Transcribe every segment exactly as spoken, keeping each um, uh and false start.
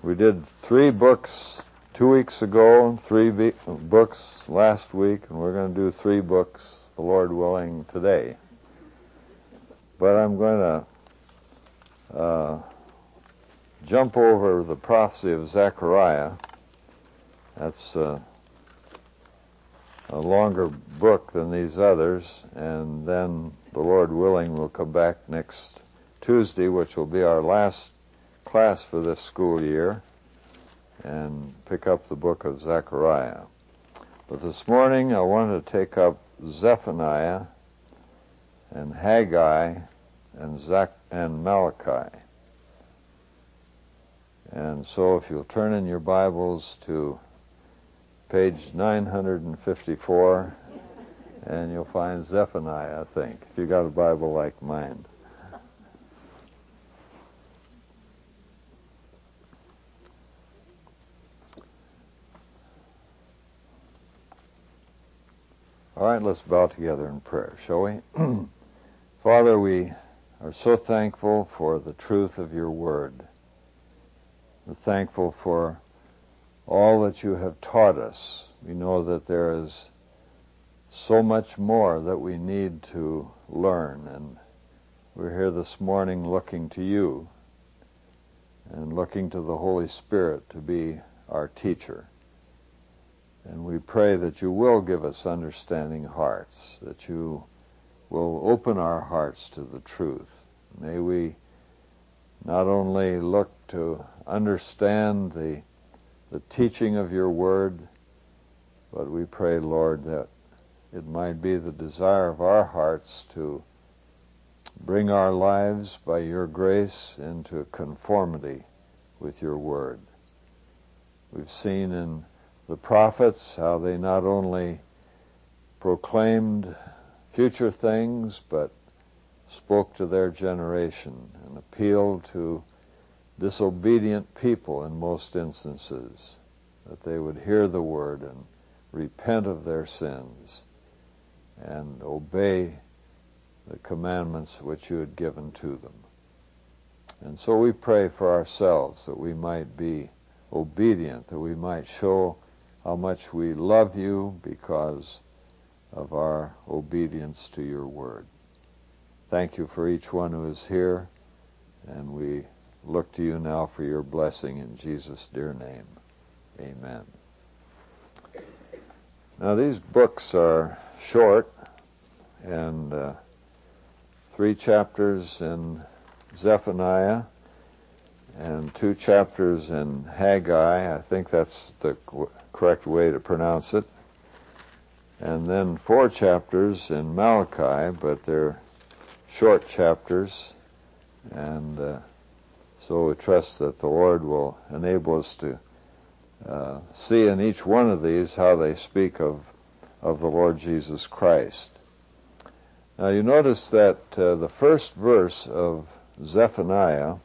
We did three books two weeks ago, three be- books last week, and we're going to do three books, the Lord willing, today. But I'm going to uh, jump over the prophecy of Zechariah. That's uh, a longer book than these others, and then the Lord willing we'll come back next Tuesday, which will be our last class for this school year, and pick up the book of Zechariah. But this morning I want to take up Zephaniah and Haggai and Zach and Malachi. And so if you'll turn in your Bibles to page nine fifty-four, and you'll find Zephaniah, I think, if you got a Bible like mine. All right, let's bow together in prayer, shall we? Father, we are so thankful for the truth of your word. We're thankful for all that you have taught us. We know that there is so much more that we need to learn, and we're here this morning looking to you and looking to the Holy Spirit to be our teacher. And we pray that you will give us understanding hearts, that you will open our hearts to the truth. May we not only look to understand the, the teaching of your word, but we pray, Lord, that it might be the desire of our hearts to bring our lives by your grace into conformity with your word. We've seen in the prophets how they not only proclaimed future things, but spoke to their generation and appealed to disobedient people in most instances, that they would hear the word and repent of their sins and obey the commandments which you had given to them. And so we pray for ourselves that we might be obedient, that we might show how much we love you because of our obedience to your word. Thank you for each one who is here, and we look to you now for your blessing in Jesus' dear name. Amen. Now these books are short, and uh, three chapters in Zephaniah and two chapters in Haggai. I think that's the correct way to pronounce it. And then four chapters in Malachi, but they're short chapters, and uh, so we trust that the Lord will enable us to uh, see in each one of these how they speak of, of the Lord Jesus Christ. Now you notice that uh, the first verse of Zephaniah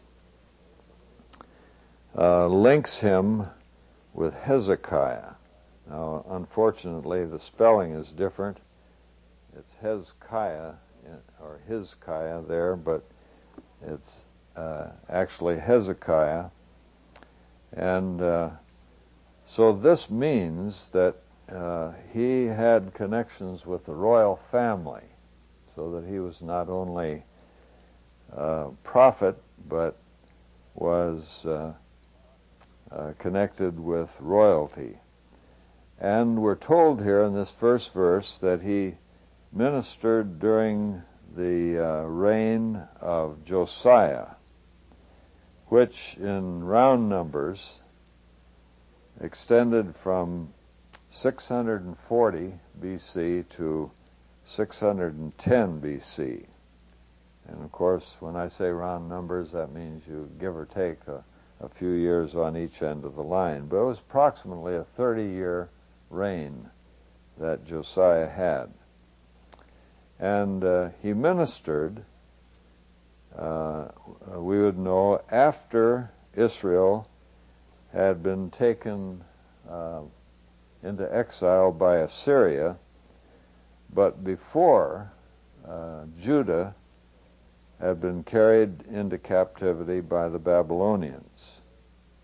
uh, links him with Hezekiah. Now, unfortunately, the spelling is different. It's Hezekiah, or Hizkiah there, but it's uh, actually Hezekiah. And uh, so this means that uh, he had connections with the royal family, so that he was not only a prophet, but was uh, uh, connected with royalty. And we're told here in this first verse that he ministered during the uh, reign of Josiah, which in round numbers extended from six hundred forty B C to six hundred ten B C. And of course, when I say round numbers, that means you give or take a, a few years on each end of the line. But it was approximately a thirty-year reign that Josiah had. And uh, he ministered, uh, we would know, after Israel had been taken uh, into exile by Assyria, but before uh, Judah had been carried into captivity by the Babylonians.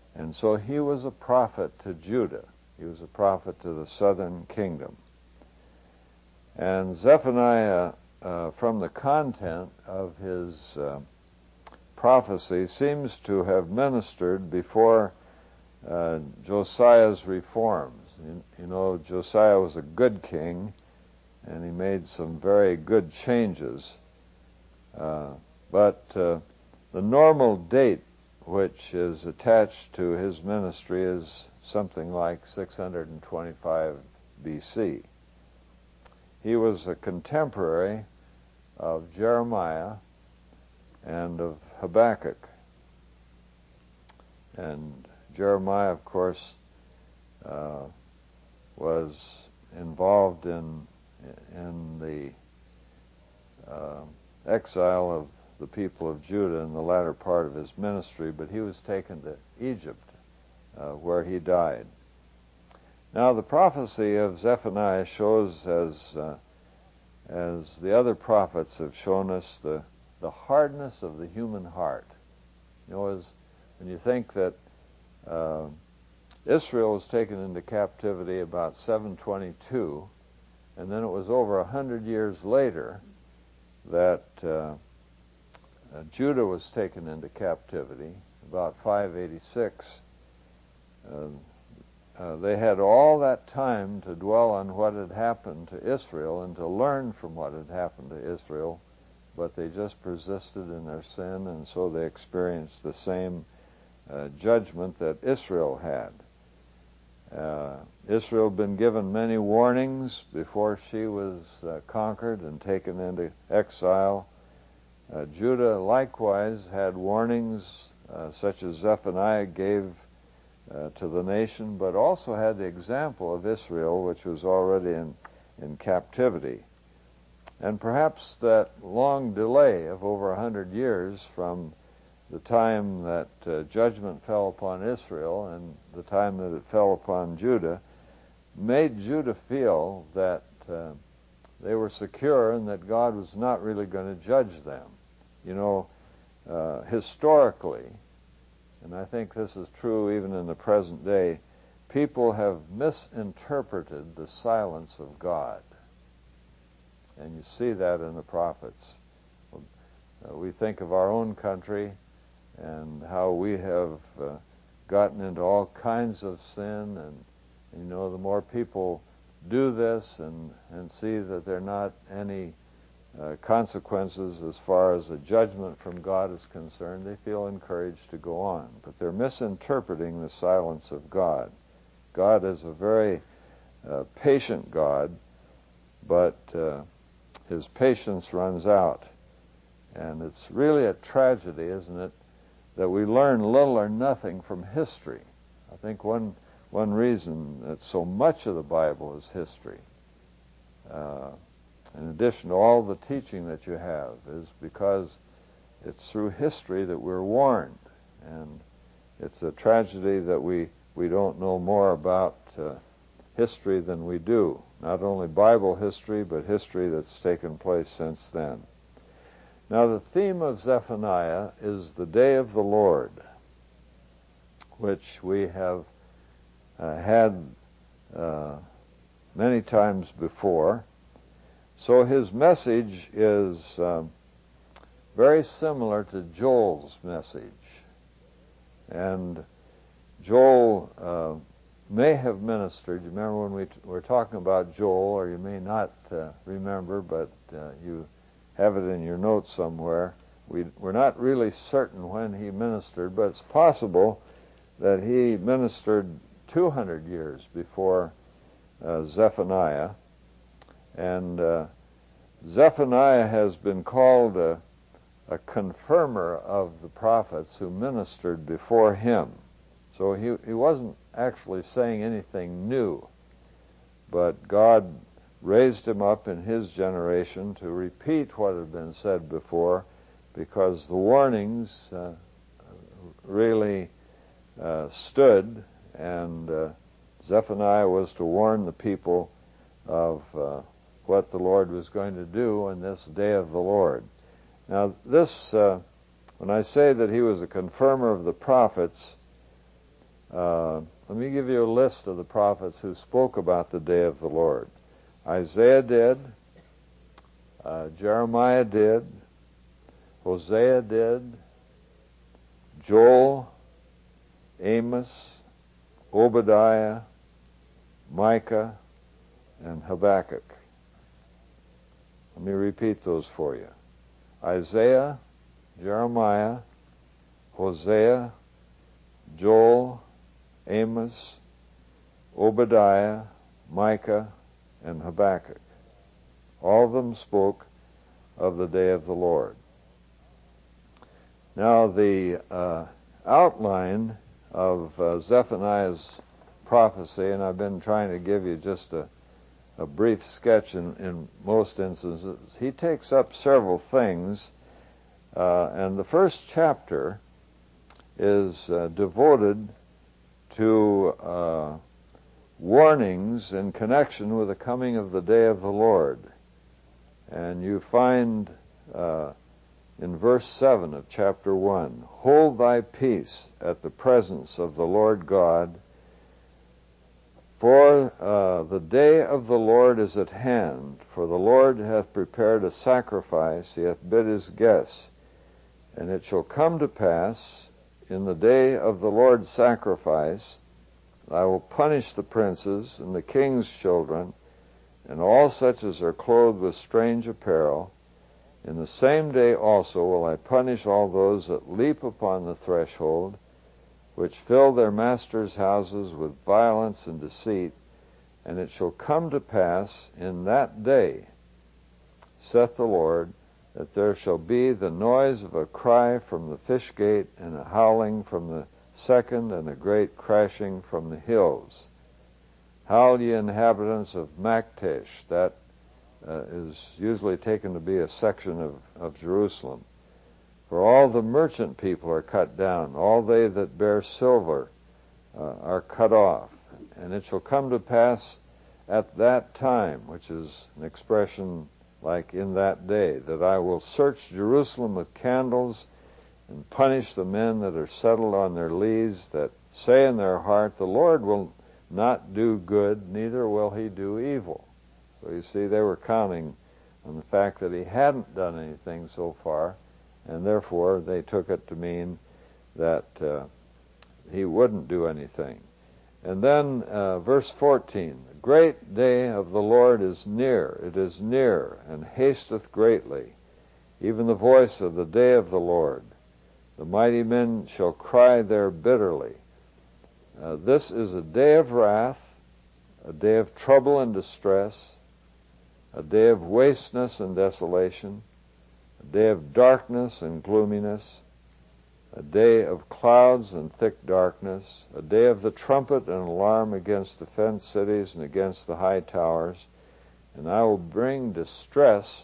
And so he was a prophet to Judah. He was a prophet to the southern kingdom. And Zephaniah, uh, from the content of his uh, prophecy, seems to have ministered before uh, Josiah's reforms. You, you know, Josiah was a good king, and he made some very good changes. Uh, but uh, the normal date which is attached to his ministry is something like six hundred twenty-five B C. He was a contemporary of Jeremiah and of Habakkuk. And Jeremiah, of course, uh, was involved in in the uh, exile of the people of Judah in the latter part of his ministry, but he was taken to Egypt, uh, where he died. Now, the prophecy of Zephaniah shows, as uh, as the other prophets have shown us, the the hardness of the human heart. You know, as when you think that uh, Israel was taken into captivity about seven twenty-two, and then it was over a hundred years later that uh, uh, Judah was taken into captivity, about five eighty-six. Uh, uh, they had all that time to dwell on what had happened to Israel and to learn from what had happened to Israel, but they just persisted in their sin, and so they experienced the same uh, judgment that Israel had. Uh, Israel had been given many warnings before she was uh, conquered and taken into exile. Uh, Judah likewise had warnings uh, such as Zephaniah gave uh, to the nation, but also had the example of Israel, which was already in, in captivity. And perhaps that long delay of over a hundred years from the time that uh, judgment fell upon Israel and the time that it fell upon Judah made Judah feel that uh, they were secure and that God was not really going to judge them. You know, uh, historically, and I think this is true even in the present day, people have misinterpreted the silence of God. And you see that in the prophets. Uh, we think of our own country and how we have uh, gotten into all kinds of sin, and, you know, the more people do this and, and see that there are not any uh, consequences as far as a judgment from God is concerned, they feel encouraged to go on. But they're misinterpreting the silence of God. God is a very uh, patient God, but uh, his patience runs out. And it's really a tragedy, isn't it, that we learn little or nothing from history. I think one one reason that so much of the Bible is history, uh, in addition to all the teaching that you have, is because it's through history that we're warned. And it's a tragedy that we, we don't know more about uh, history than we do. Not only Bible history, but history that's taken place since then. Now, the theme of Zephaniah is the day of the Lord, which we have uh, had uh, many times before. So his message is um, very similar to Joel's message. And Joel uh, may have ministered. You remember when we t- were talking about Joel, or you may not uh, remember, but uh, you have it in your notes somewhere. We, we're not really certain when he ministered, but it's possible that he ministered two hundred years before uh, Zephaniah. And uh, Zephaniah has been called a, a confirmer of the prophets who ministered before him. So he, he wasn't actually saying anything new, but God raised him up in his generation to repeat what had been said before, because the warnings uh, really uh, stood, and uh, Zephaniah was to warn the people of uh, what the Lord was going to do on this day of the Lord. Now, this, uh, when I say that he was a confirmer of the prophets, Uh, let me give you a list of the prophets who spoke about the day of the Lord. Isaiah did, uh, Jeremiah did, Hosea did, Joel, Amos, Obadiah, Micah, and Habakkuk. Let me repeat those for you. Isaiah, Jeremiah, Hosea, Joel, Amos, Obadiah, Micah, and Habakkuk. All of them spoke of the day of the Lord. Now, the uh, outline of uh, Zephaniah's prophecy, and I've been trying to give you just a, a brief sketch in, in most instances, he takes up several things, uh, and the first chapter is uh, devoted to uh, warnings in connection with the coming of the day of the Lord. And you find uh, in verse seven of chapter one, "Hold thy peace at the presence of the Lord God, for uh, the day of the Lord is at hand, for the Lord hath prepared a sacrifice, he hath bid his guests. And it shall come to pass in the day of the Lord's sacrifice, I will punish the princes and the king's children, and all such as are clothed with strange apparel. In the same day also will I punish all those that leap upon the threshold, which fill their masters' houses with violence and deceit. And it shall come to pass in that day, saith the Lord, that there shall be the noise of a cry from the fish gate, and a howling from the second, and a great crashing from the hills. Howl, ye inhabitants of Maktesh," that uh, is usually taken to be a section of, of Jerusalem. "For all the merchant people are cut down, all they that bear silver uh, are cut off. And it shall come to pass at that time," which is an expression like "in that day," "that I will search Jerusalem with candles, and punish the men that are settled on their lees, that say in their heart, the Lord will not do good, neither will he do evil." So you see, they were counting on the fact that he hadn't done anything so far, and therefore they took it to mean that uh, he wouldn't do anything. And then uh, verse fourteen, "The great day of the Lord is near, it is near, and hasteth greatly, even the voice of the day of the Lord. The mighty men shall cry there bitterly." Uh, this is a day of wrath, a day of trouble and distress, a day of wasteness and desolation, a day of darkness and gloominess, a day of clouds and thick darkness, a day of the trumpet and alarm against the fenced cities and against the high towers. And I will bring distress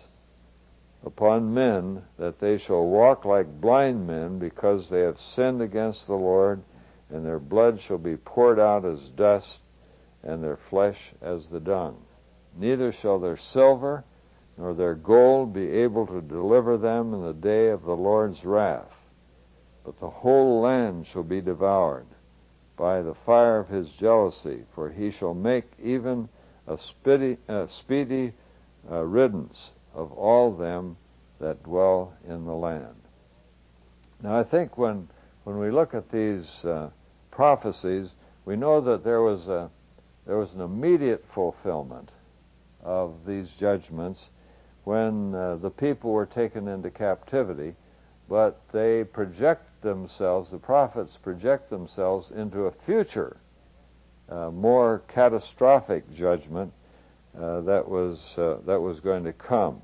upon men, that they shall walk like blind men, because they have sinned against the Lord, and their blood shall be poured out as dust, and their flesh as the dung. Neither shall their silver nor their gold be able to deliver them in the day of the Lord's wrath. But the whole land shall be devoured by the fire of his jealousy, for he shall make even a speedy, uh, speedy uh, riddance of all them that dwell in the land. Now I think when when we look at these uh, prophecies, we know that there was a there was an immediate fulfillment of these judgments when uh, the people were taken into captivity, but they project themselves, the prophets project themselves into a future, uh, more catastrophic judgment uh, that was uh, that was going to come.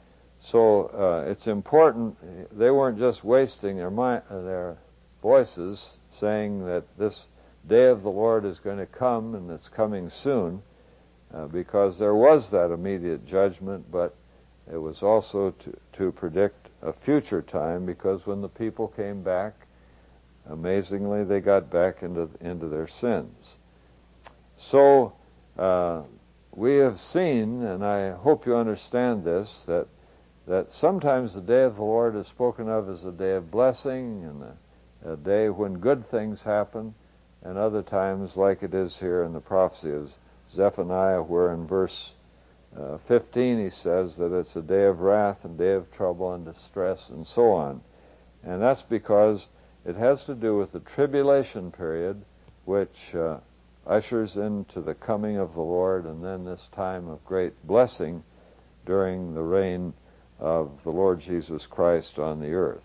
So uh, it's important. They weren't just wasting their mind, uh, their voices, saying that this day of the Lord is going to come and it's coming soon, uh, because there was that immediate judgment, but it was also to, to predict a future time, because when the people came back, amazingly, they got back into into their sins. So uh, we have seen, and I hope you understand this, that that sometimes the day of the Lord is spoken of as a day of blessing and a, a day when good things happen, and other times like it is here in the prophecy of Zephaniah, where in verse uh, fifteen he says that it's a day of wrath and day of trouble and distress and so on. And that's because it has to do with the tribulation period, which uh, ushers into the coming of the Lord, and then this time of great blessing during the reign of the Lord Jesus Christ on the earth.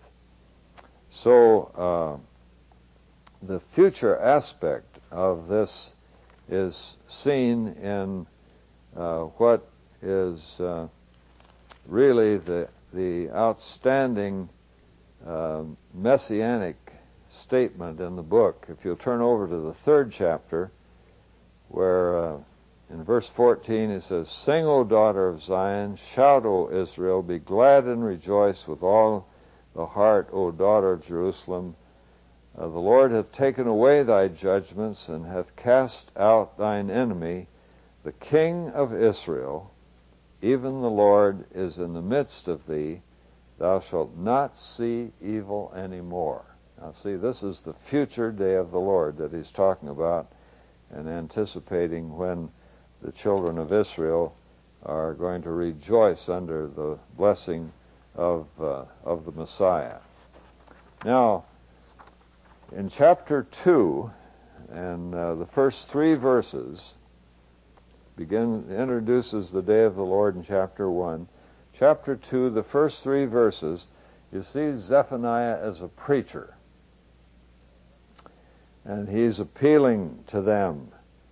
So uh, the future aspect of this is seen in uh, what is uh, really the the outstanding uh, messianic statement in the book. If you'll turn over to the third chapter, where uh, in verse fourteen it says, "Sing, O daughter of Zion, shout, O Israel, be glad and rejoice with all the heart, O daughter of Jerusalem. Uh, the Lord hath taken away thy judgments, and hath cast out thine enemy. The King of Israel, even the Lord, is in the midst of thee. Thou shalt not see evil any more." Now see, this is the future day of the Lord that he's talking about and anticipating, when the children of Israel are going to rejoice under the blessing of uh, of the Messiah. Now, in chapter two, and uh, the first three verses begin introduces the day of the Lord in chapter one. Chapter two, the first three verses, you see Zephaniah as a preacher, and he's appealing to them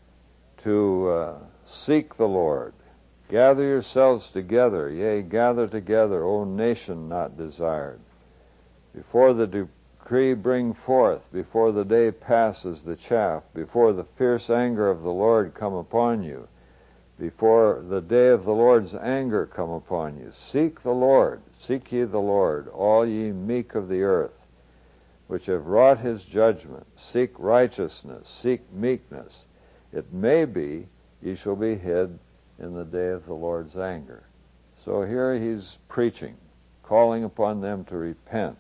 to uh, seek the Lord. "Gather yourselves together, yea, gather together, O nation not desired. Before the decree bring forth, before the day passes the chaff, before the fierce anger of the Lord come upon you, before the day of the Lord's anger come upon you. Seek the Lord, seek ye the Lord, all ye meek of the earth, which have wrought his judgment. Seek righteousness, seek meekness. It may be ye shall be hid in the day of the Lord's anger." So here he's preaching, calling upon them to repent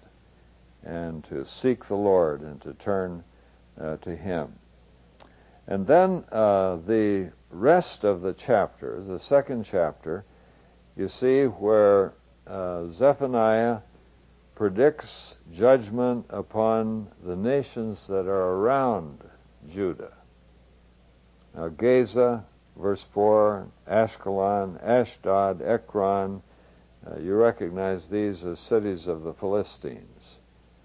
and to seek the Lord and to turn uh, to him. And then uh, the rest of the chapter, the second chapter, you see where uh, Zephaniah predicts judgment upon the nations that are around Judah. Now, Gaza, verse four, Ashkelon, Ashdod, Ekron, uh, you recognize these as cities of the Philistines.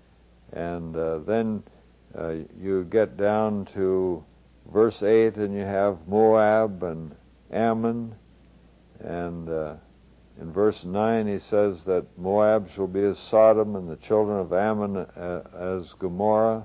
And uh, then uh, you get down to verse eight, and you have Moab and Ammon. And uh, in verse nine he says that Moab shall be as Sodom, and the children of Ammon uh, as Gomorrah.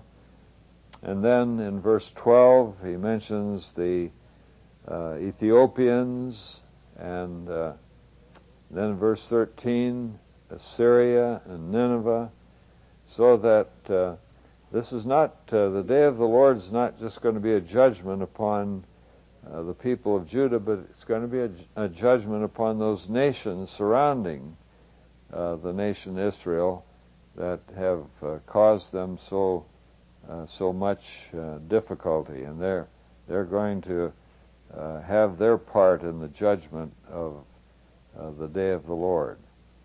And then in verse twelve he mentions the uh, Ethiopians, and uh, then in verse thirteen Assyria and Nineveh, so that uh, this is not, uh, the day of the Lord is not just going to be a judgment upon uh, the people of Judah, but it's going to be a, a judgment upon those nations surrounding uh, the nation Israel that have uh, caused them so uh, so much uh, difficulty, and they're they're going to uh, have their part in the judgment of uh, the day of the Lord.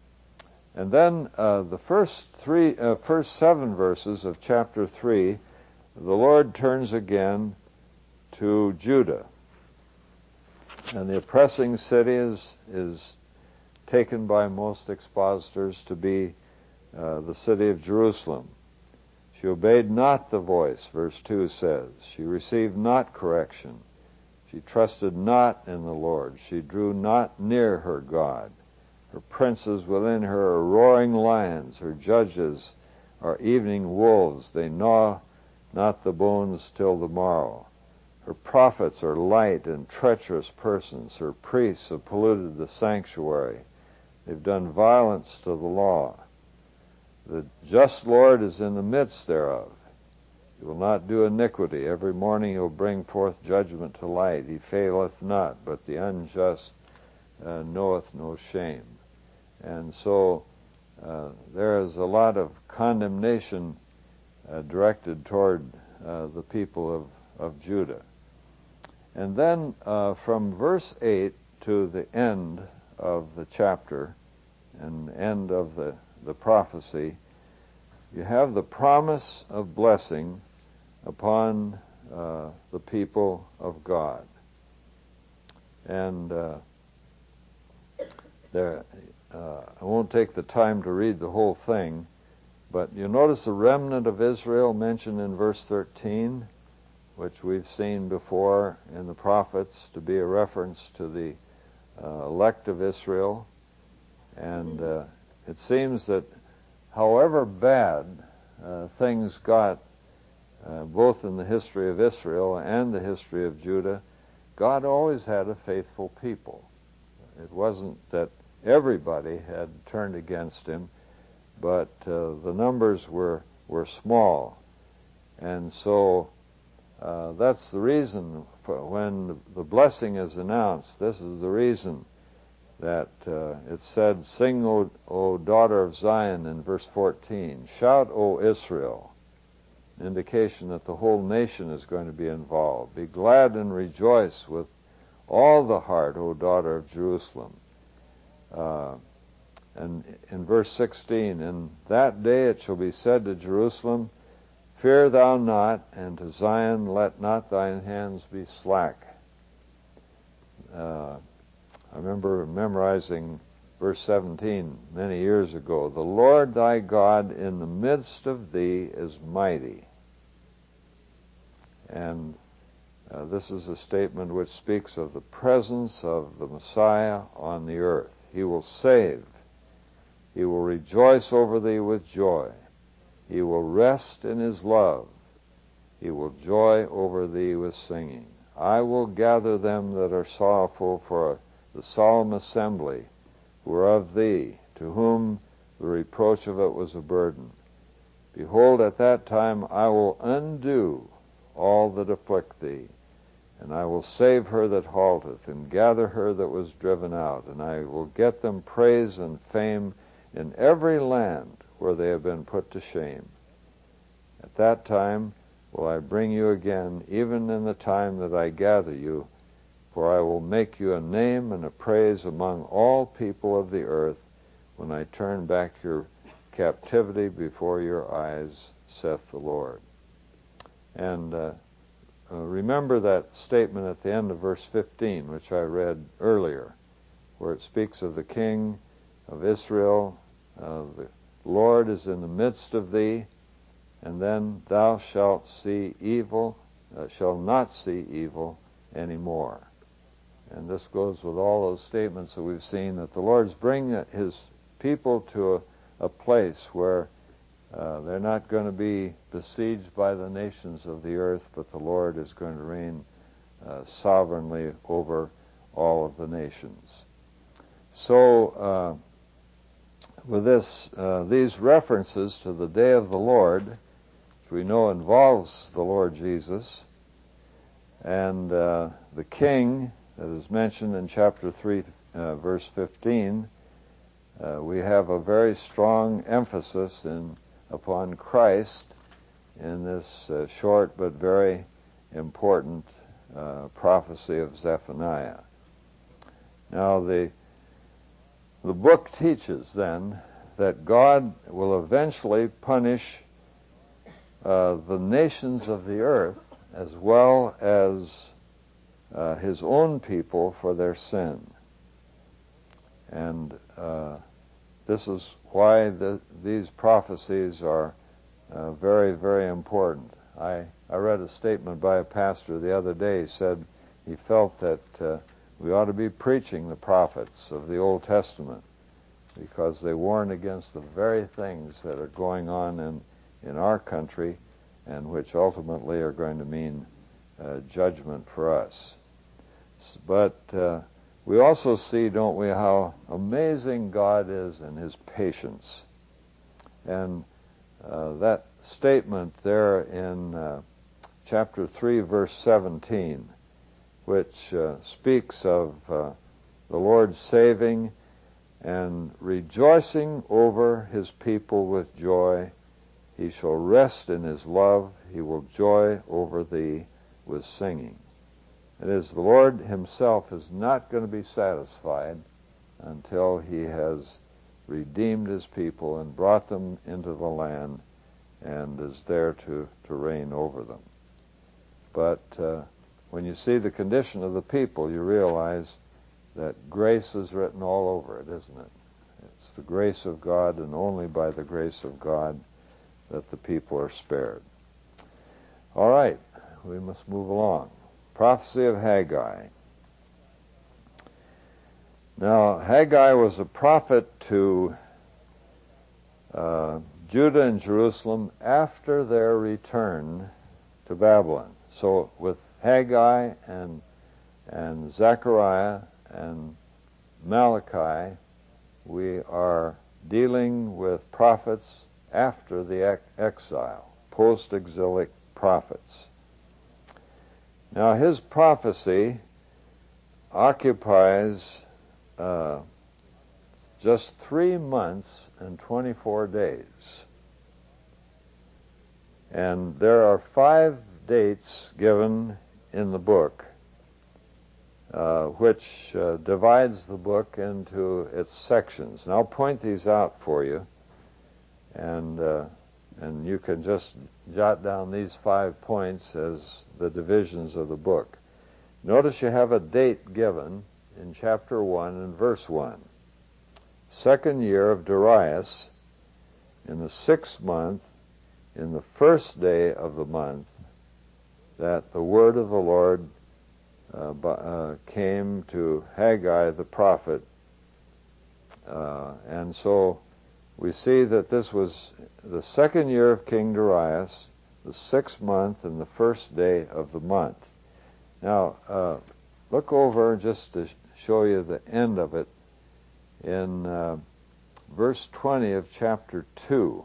And then uh, the first three, uh, first seven verses of chapter three, the Lord turns again to Judah, and the oppressing city is is taken by most expositors to be uh, the city of Jerusalem. She obeyed not the voice, verse two says. She received not correction. She trusted not in the Lord. She drew not near her God. Her princes within her are roaring lions. Her judges are evening wolves. They gnaw not the bones till the morrow. Her prophets are light and treacherous persons. Her priests have polluted the sanctuary. They've done violence to the law. The just Lord is in the midst thereof. He will not do iniquity. Every morning he will bring forth judgment to light. He faileth not, but the unjust uh, knoweth no shame. And so uh, there is a lot of condemnation uh, directed toward uh, the people of of Judah. And then uh, from verse eight to the end of the chapter and end of the, the prophecy, you have the promise of blessing upon uh, the people of God. And uh, there, uh, I won't take the time to read the whole thing, but you notice the remnant of Israel mentioned in verse thirteen, which we've seen before in the prophets to be a reference to the uh, elect of Israel. And uh, it seems that however bad uh, things got, uh, both in the history of Israel and the history of Judah, God always had a faithful people. It wasn't that everybody had turned against him, but uh, the numbers were, were small. And so uh, that's the reason for when the blessing is announced. This is the reason that uh, it said, "Sing, o, o daughter of Zion," in verse fourteen. "Shout, O Israel," an indication that the whole nation is going to be involved. "Be glad and rejoice with all the heart, O daughter of Jerusalem." Uh, and in verse sixteen, "In that day it shall be said to Jerusalem, Fear thou not, and to Zion let not thine hands be slack." Uh, I remember memorizing verse seventeen many years ago. "The Lord thy God in the midst of thee is mighty." And uh, this is a statement which speaks of the presence of the Messiah on the earth. He will save. He will rejoice over thee with joy. He will rest in his love. He will joy over thee with singing. "I will gather them that are sorrowful for the solemn assembly, who are of thee, to whom the reproach of it was a burden. Behold, at that time I will undo all that afflict thee, and I will save her that halteth, and gather her that was driven out, and I will get them praise and fame in every land where they have been put to shame. At that time will I bring you again, even in the time that I gather you, for I will make you a name and a praise among all people of the earth, when I turn back your captivity before your eyes, saith the Lord." And uh, uh, remember that statement at the end of verse fifteen, which I read earlier, where it speaks of the King of Israel. Uh, the Lord is in the midst of thee, and then thou shalt see evil, uh, shall not see evil anymore. And this goes with all those statements that we've seen, that the Lord's bringing his people to a, a place where uh, they're not going to be besieged by the nations of the earth, but the Lord is going to reign uh, sovereignly over all of the nations. So, uh, with this, uh, these references to the day of the Lord, which we know involves the Lord Jesus, and uh, the King that is mentioned in chapter three, uh, verse fifteen, uh, we have a very strong emphasis in upon Christ in this uh, short but very important uh, prophecy of Zephaniah. Now, the the book teaches then that God will eventually punish uh, the nations of the earth as well as uh, his own people for their sin. And uh, this is why the, these prophecies are uh, very, very important. I, I read a statement by a pastor the other day. He said he felt that uh, we ought to be preaching the prophets of the Old Testament, because they warn against the very things that are going on in, in our country, and which ultimately are going to mean uh, judgment for us. But uh, we also see, don't we, how amazing God is in his patience. And uh, that statement there in uh, chapter three, verse seventeen, which uh, speaks of uh, the Lord saving and rejoicing over his people with joy. He shall rest in his love. He will joy over thee with singing. It is, the Lord himself is not going to be satisfied until he has redeemed his people and brought them into the land and is there to, to reign over them. But uh, when you see the condition of the people, you realize that grace is written all over it, isn't it? It's the grace of God, and only by the grace of God that the people are spared. All right, we must move along. Prophecy of Haggai. Now, Haggai was a prophet to uh, Judah and Jerusalem after their return to Babylon. So with Haggai and and Zechariah and Malachi, we are dealing with prophets after the exile, post-exilic prophets. Now, his prophecy occupies uh, just three months and twenty-four days. And there are five dates given in the book, uh, which uh, divides the book into its sections. And I'll point these out for you, and uh, and you can just jot down these five points as the divisions of the book. Notice you have a date given in chapter one and verse one. Second year of Darius, in the sixth month, in the first day of the month, that the word of the Lord uh, uh, came to Haggai the prophet. Uh, and so we see that this was the second year of King Darius, the sixth month and the first day of the month. Now, uh, look over just to show you the end of it in uh, verse twenty of chapter two.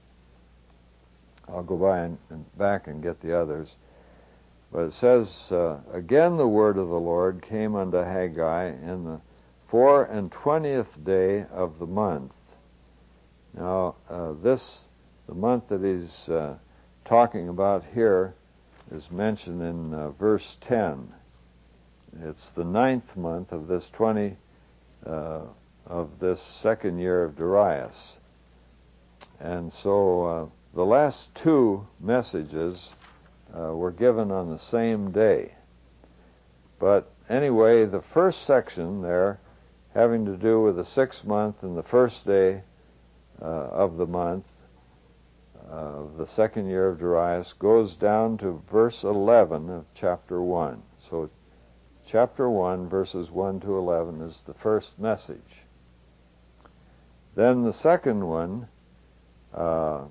I'll go by and, and back and get the others. But it says, uh, again the word of the Lord came unto Haggai in the four and twentieth day of the month. Now, uh, this, the month that he's uh, talking about here, is mentioned in uh, verse ten. It's the ninth month of this twenty, uh, of this second year of Darius. And so uh, the last two messages uh, were given on the same day. But anyway, the first section there, having to do with the sixth month and the first day Uh, of the month uh, of the second year of Darius, goes down to verse eleven of chapter one. So chapter one, verses one to eleven is the first message. Then the second one uh,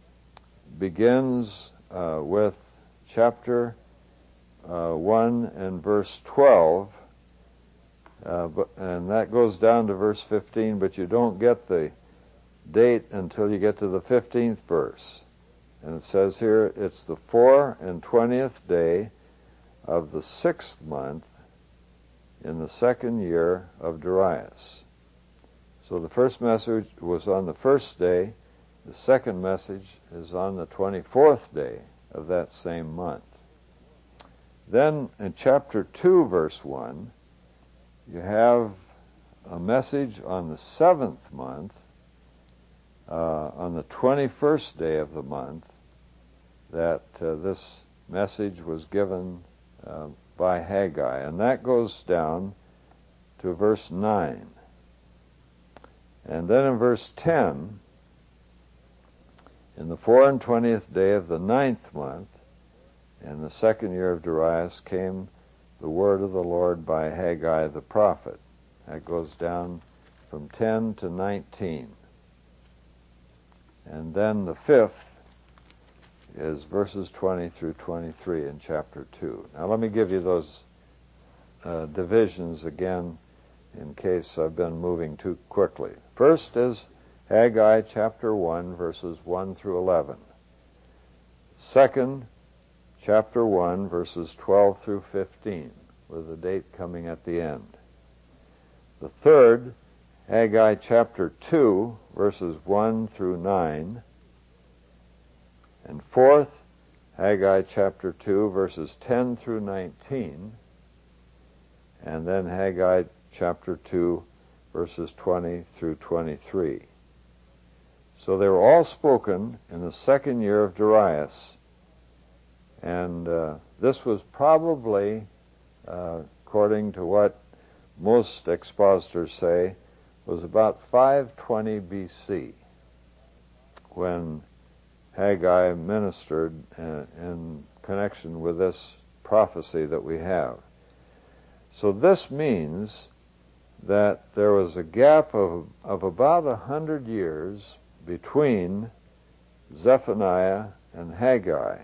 begins uh, with chapter uh, one and verse twelve, uh, but, and that goes down to verse fifteen, but you don't get the date until you get to the fifteenth verse. And it says here, it's the four and twentieth day of the sixth month in the second year of Darius. So the first message was on the first day. The second message is on the twenty-fourth day of that same month. Then in chapter two, verse one, you have a message on the seventh month, Uh, on the twenty-first day of the month, that uh, this message was given uh, by Haggai. And that goes down to verse nine. And then in verse ten, in the four and twentieth day of the ninth month, in the second year of Darius, came the word of the Lord by Haggai the prophet. That goes down from ten to nineteen. And then the fifth is verses twenty through twenty-three in chapter two. Now let me give you those uh, divisions again in case I've been moving too quickly. First is Haggai chapter one, verses one through eleven. Second, chapter one, verses twelve through fifteen, with the date coming at the end. The third, Haggai chapter two, verses one through nine. And fourth, Haggai chapter two, verses ten through nineteen, and then Haggai chapter two, verses twenty through twenty-three. So they were all spoken in the second year of Darius, and uh, this was probably, uh, according to what most expositors say, was about five twenty B C when Haggai ministered uh, in connection with this prophecy that we have. So this means that there was a gap of, of about a hundred years between Zephaniah and Haggai.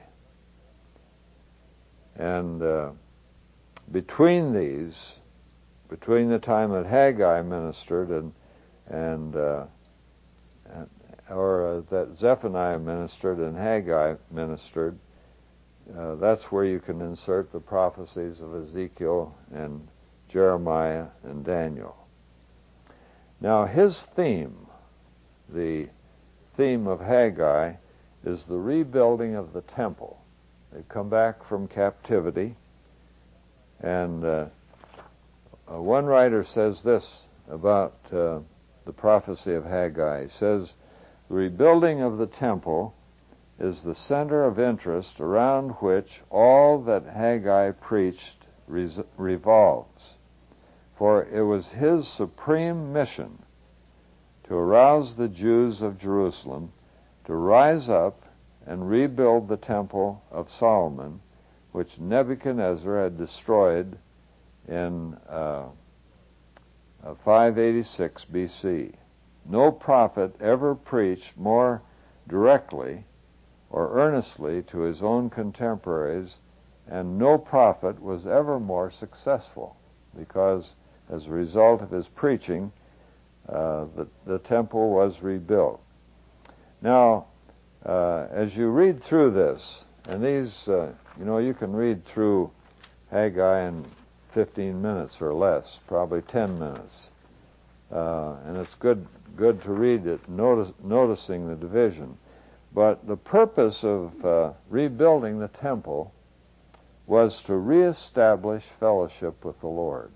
And uh, between these, between the time that Haggai ministered and, and, uh, and or uh, that Zephaniah ministered and Haggai ministered, uh, that's where you can insert the prophecies of Ezekiel and Jeremiah and Daniel. Now his theme, the theme of Haggai, is the rebuilding of the temple. They've come back from captivity, and uh, uh, one writer says this about uh, the prophecy of Haggai. He says, the rebuilding of the temple is the center of interest around which all that Haggai preached res- revolves. For it was his supreme mission to arouse the Jews of Jerusalem to rise up and rebuild the temple of Solomon, which Nebuchadnezzar had destroyed in uh, five eighty-six B C. No prophet ever preached more directly or earnestly to his own contemporaries, and no prophet was ever more successful, because as a result of his preaching, uh, the, the temple was rebuilt. Now, uh, as you read through this, and these, uh, you know, you can read through Haggai in fifteen minutes or less, probably ten minutes. Uh, and it's good good to read it, notice, noticing the division. But the purpose of uh, rebuilding the temple was to reestablish fellowship with the Lord.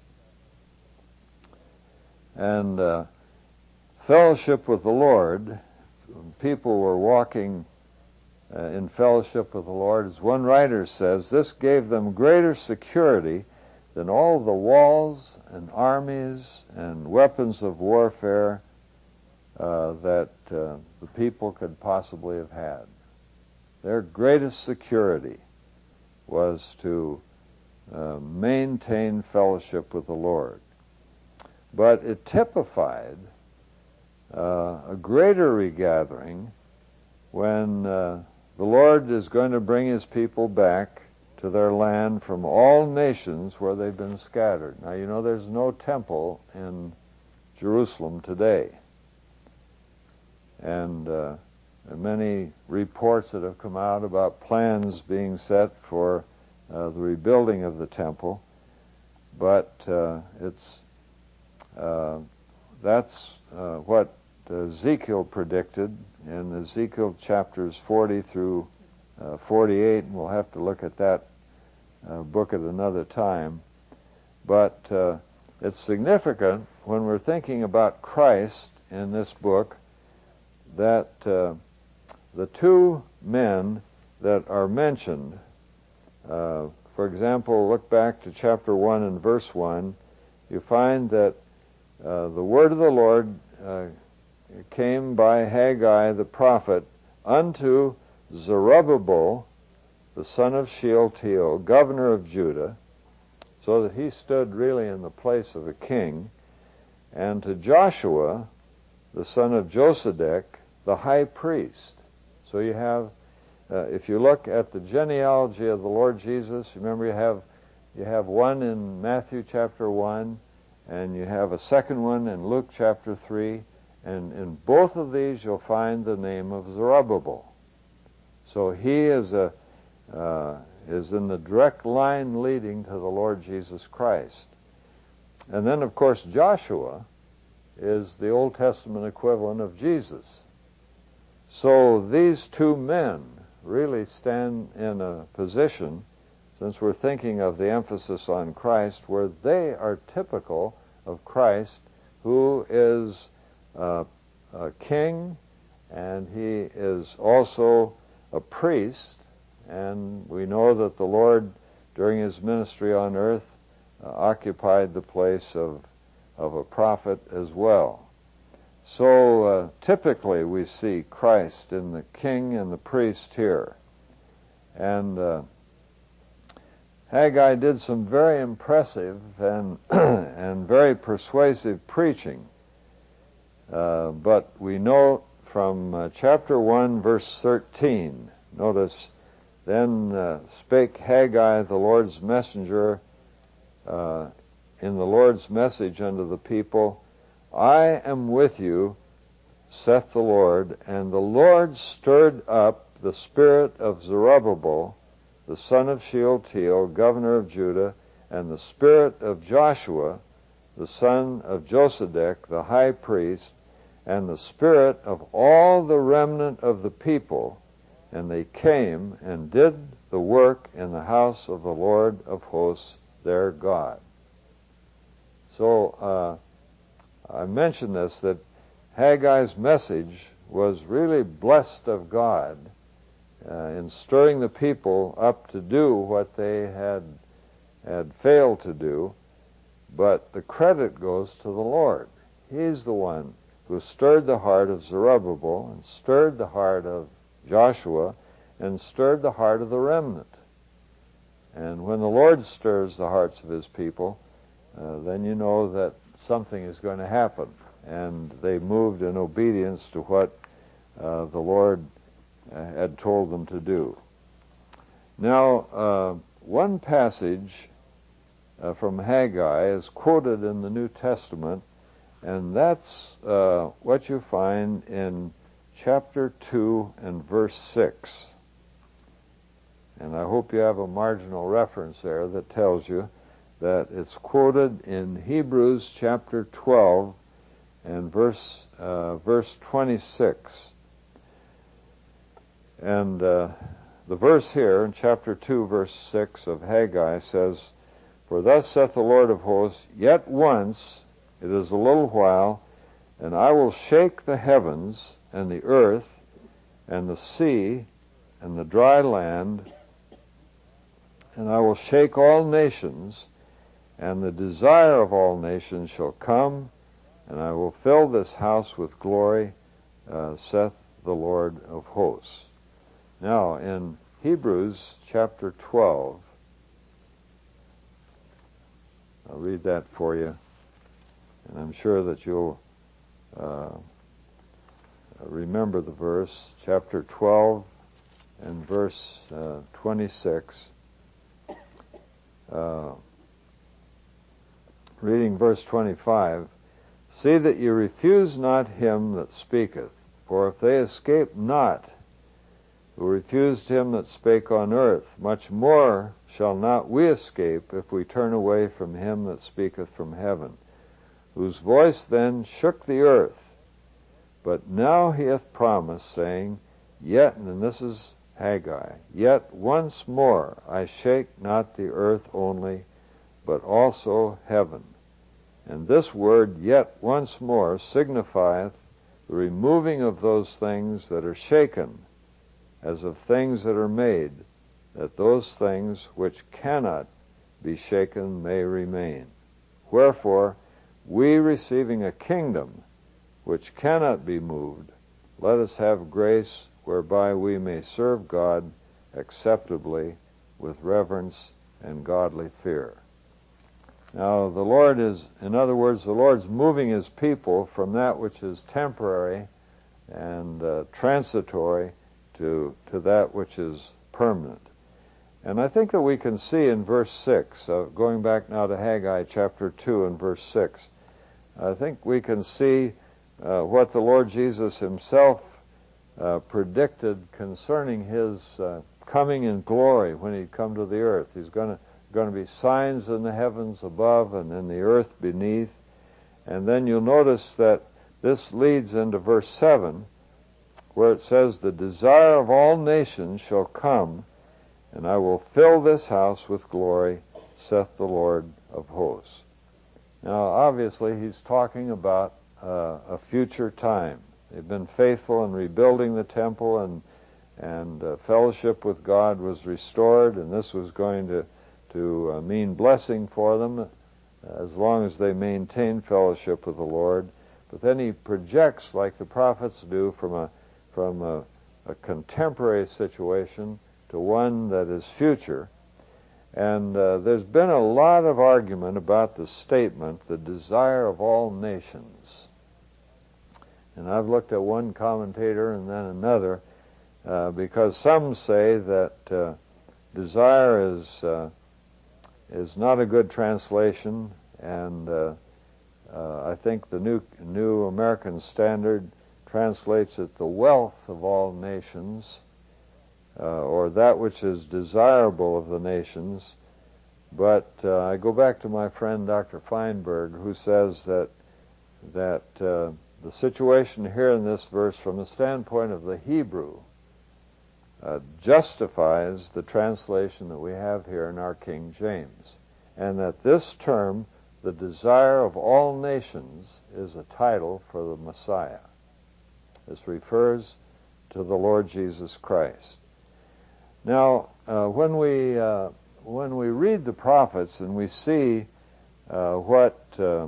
And uh, fellowship with the Lord, people were walking uh, in fellowship with the Lord, as one writer says, this gave them greater security than all the walls and armies and weapons of warfare uh, that uh, the people could possibly have had. Their greatest security was to uh, maintain fellowship with the Lord. But it typified uh, a greater regathering when uh, the Lord is going to bring his people back to their land from all nations where they've been scattered. Now, you know, there's no temple in Jerusalem today. And uh, there are many reports that have come out about plans being set for uh, the rebuilding of the temple. But uh, it's uh, that's uh, what Ezekiel predicted in Ezekiel chapters forty through uh, forty-eight, and we'll have to look at that uh, book at another time. But uh, it's significant when we're thinking about Christ in this book that uh, the two men that are mentioned, uh, for example, look back to chapter one and verse one, you find that uh, the word of the Lord uh, came by Haggai the prophet unto Zerubbabel, the son of Shealtiel, governor of Judah, so that he stood really in the place of a king, and to Joshua, the son of Josedek, the high priest. So you have, uh, if you look at the genealogy of the Lord Jesus, remember you have you have one in Matthew chapter one, and you have a second one in Luke chapter three, and in both of these you'll find the name of Zerubbabel. So he is a uh, is in the direct line leading to the Lord Jesus Christ. And then, of course, Joshua is the Old Testament equivalent of Jesus. So these two men really stand in a position, since we're thinking of the emphasis on Christ, where they are typical of Christ, who is uh, a king, and he is also a priest. And we know that the Lord, during his ministry on earth, uh, occupied the place of, of a prophet as well. So uh, typically we see Christ in the king and the priest here. And uh, Haggai did some very impressive and and very persuasive preaching. Uh, but we know from uh, chapter one, verse thirteen, notice, then uh, spake Haggai the Lord's messenger uh, in the Lord's message unto the people, I am with you, saith the Lord. And the Lord stirred up the spirit of Zerubbabel, the son of Shealtiel, governor of Judah, and the spirit of Joshua, the son of Josedek, the high priest, and the spirit of all the remnant of the people, and they came and did the work in the house of the Lord of hosts, their God. So, uh, I mentioned this, that Haggai's message was really blessed of God uh, in stirring the people up to do what they had had failed to do, but the credit goes to the Lord. He's the one who stirred the heart of Zerubbabel and stirred the heart of Joshua and stirred the heart of the remnant. And when the Lord stirs the hearts of his people, uh, then you know that something is going to happen. And they moved in obedience to what uh, the Lord uh, had told them to do. Now, uh, one passage uh, from Haggai is quoted in the New Testament, and that's uh, what you find in chapter two and verse six. And I hope you have a marginal reference there that tells you that it's quoted in Hebrews chapter twelve and verse uh, verse twenty-six. And uh, the verse here in chapter two, verse six of Haggai says, For thus saith the Lord of hosts, Yet once, it is a little while, and I will shake the heavens and the earth and the sea and the dry land, and I will shake all nations, and the desire of all nations shall come, and I will fill this house with glory, uh, saith the Lord of hosts. Now, in Hebrews chapter twelve, I'll read that for you, and I'm sure that you'll uh, remember the verse, chapter twelve and verse uh, twenty-six. Uh, reading verse twenty-five, See that ye refuse not him that speaketh, for if they escape not who refused him that spake on earth, much more shall not we escape if we turn away from him that speaketh from heaven, whose voice then shook the earth. But now he hath promised, saying, Yet, and this is Haggai, Yet once more I shake not the earth only, but also heaven. And this word, yet once more, signifieth the removing of those things that are shaken, as of things that are made, that those things which cannot be shaken may remain. Wherefore, we receiving a kingdom which cannot be moved, let us have grace whereby we may serve God acceptably with reverence and godly fear. Now, the Lord is, in other words, the Lord's moving his people from that which is temporary and uh, transitory to to that which is permanent. And I think that we can see in verse six, uh, going back now to Haggai chapter two and verse six, I think we can see uh, what the Lord Jesus himself uh, predicted concerning his uh, coming in glory when he'd come to the earth. He's going to going to be signs in the heavens above and in the earth beneath. And then you'll notice that this leads into verse seven, where it says, "The desire of all nations shall come, and I will fill this house with glory, saith the Lord of hosts." Now, obviously, he's talking about uh, a future time. They've been faithful in rebuilding the temple, and and uh, fellowship with God was restored, and this was going to to uh, mean blessing for them as long as they maintained fellowship with the Lord. But then he projects, like the prophets do, from a from a, a contemporary situation to one that is future. And uh, there's been a lot of argument about the statement, "the desire of all nations." And I've looked at one commentator and then another, uh, because some say that uh, desire is uh, is not a good translation, and uh, uh, I think the New New American Standard translates it "the wealth of all nations," uh, or that which is desirable of the nations. But uh, I go back to my friend Doctor Feinberg, who says that that uh, the situation here in this verse, from the standpoint of the Hebrew, uh, justifies the translation that we have here in our King James, and that this term, "the desire of all nations," is a title for the Messiah. This refers to the Lord Jesus Christ. Now, uh, when we uh, when we read the prophets and we see uh, what uh,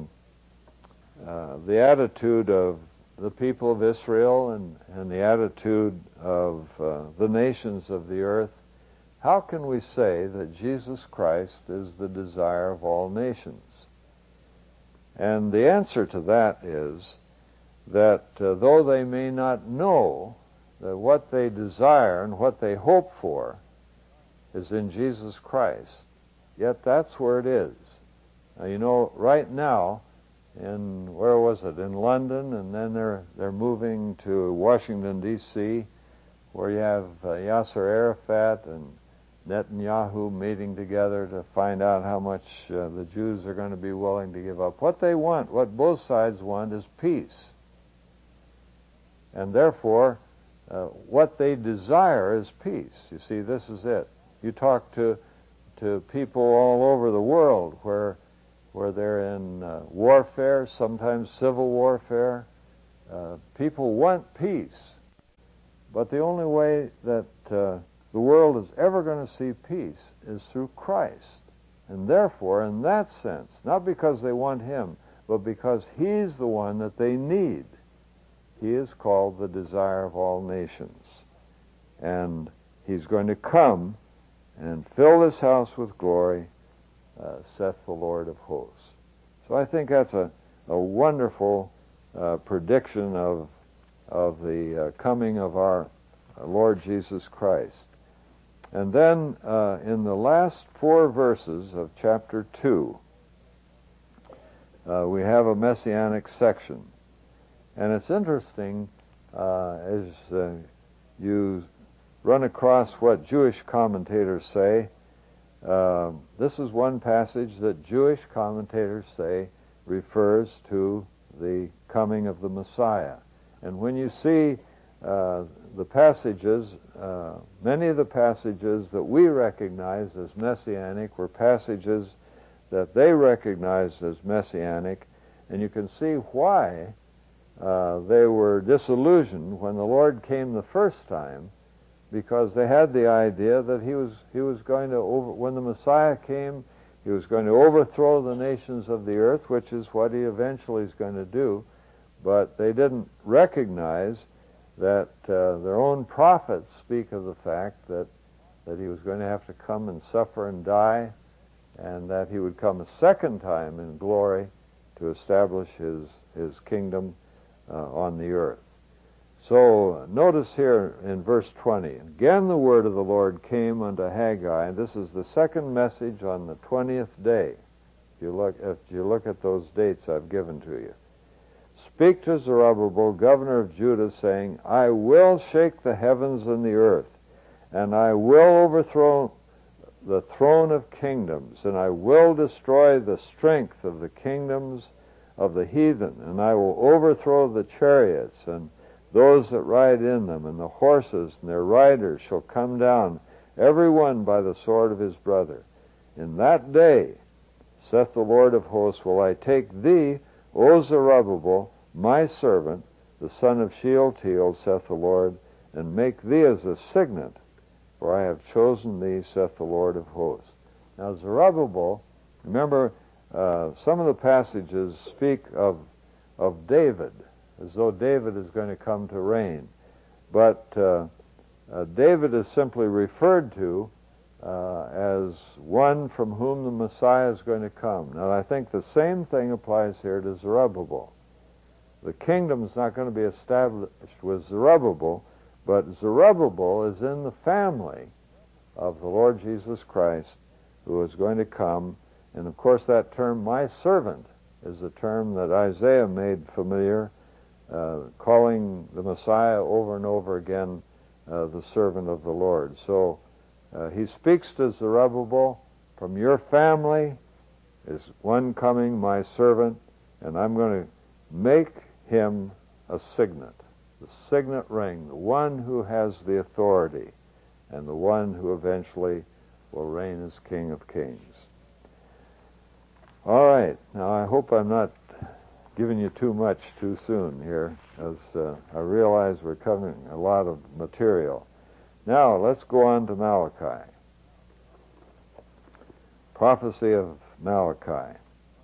uh, the attitude of the people of Israel and, and the attitude of uh, the nations of the earth, how can we say that Jesus Christ is the desire of all nations? And the answer to that is that uh, though they may not know that what they desire and what they hope for is in Jesus Christ, yet that's where it is. Now, you know, right now, in, where was it, in London, and then they're they're moving to Washington, D C, where you have uh, Yasser Arafat and Netanyahu meeting together to find out how much uh, the Jews are going to be willing to give up. What they want, what both sides want, is peace. And therefore, uh, what they desire is peace. You see, this is it. You talk to to people all over the world where where they're in uh, warfare, sometimes civil warfare. Uh, people want peace. But the only way that uh, the world is ever going to see peace is through Christ. And therefore, in that sense, not because they want Him, but because He's the one that they need, He is called the desire of all nations. And He's going to come and fill this house with glory, uh, saith the Lord of hosts. So I think that's a, a wonderful uh, prediction of, of the uh, coming of our Lord Jesus Christ. And then uh, in the last four verses of chapter two, uh, we have a messianic section. And it's interesting uh, as uh, you run across what Jewish commentators say. Uh, this is one passage that Jewish commentators say refers to the coming of the Messiah. And when you see uh, the passages, uh, many of the passages that we recognize as messianic were passages that they recognized as messianic, and you can see why uh, they were disillusioned when the Lord came the first time, because they had the idea that he was he was going to over, when the Messiah came, he was going to overthrow the nations of the earth, which is what he eventually is going to do. But they didn't recognize that uh, their own prophets speak of the fact that that he was going to have to come and suffer and die, and that he would come a second time in glory to establish his his kingdom uh, on the earth. So notice here in verse twenty, again the word of the Lord came unto Haggai. This is the second message on the twentieth day. If you look, if you look at those dates I've given to you. Speak to Zerubbabel, governor of Judah, saying, I will shake the heavens and the earth, and I will overthrow the throne of kingdoms, and I will destroy the strength of the kingdoms of the heathen, and I will overthrow the chariots and those that ride in them, and the horses and their riders shall come down, every one by the sword of his brother. In that day, saith the Lord of hosts, will I take thee, O Zerubbabel, my servant, the son of Shealtiel, saith the Lord, and make thee as a signet, for I have chosen thee, saith the Lord of hosts. Now Zerubbabel, remember, uh, some of the passages speak of of David, as though David is going to come to reign. But uh, uh, David is simply referred to uh, as one from whom the Messiah is going to come. Now I think the same thing applies here to Zerubbabel. The kingdom is not going to be established with Zerubbabel, but Zerubbabel is in the family of the Lord Jesus Christ, who is going to come. And of course that term, my servant, is a term that Isaiah made familiar, uh, calling the Messiah over and over again uh, the servant of the Lord. So uh, he speaks to Zerubbabel, from your family is one coming, my servant, and I'm going to make him a signet, the signet ring, the one who has the authority, and the one who eventually will reign as King of Kings. All right, now I hope I'm not giving you too much too soon here, as uh, I realize we're covering a lot of material. Now let's go on to Malachi. Prophecy of Malachi.